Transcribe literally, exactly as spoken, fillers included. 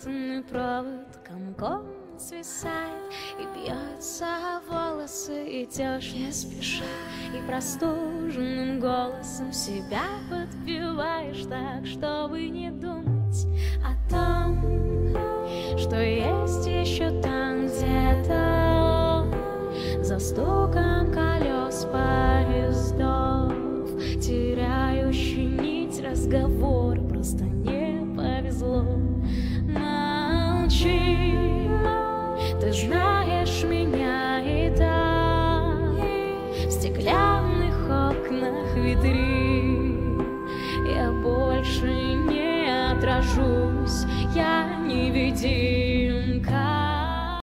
запутанный провод комком свисает и бьется в волосы. Идешь не спеша и простуженным голосом себя подпеваешь так, чтобы не думать о том, что есть еще там где-то за стуком колес поездов, теряющий нить разговора. Просто не повезло. Молчи, ты знаешь меня и так в стеклянных окнах витрин. Я больше не отражусь, я невидим.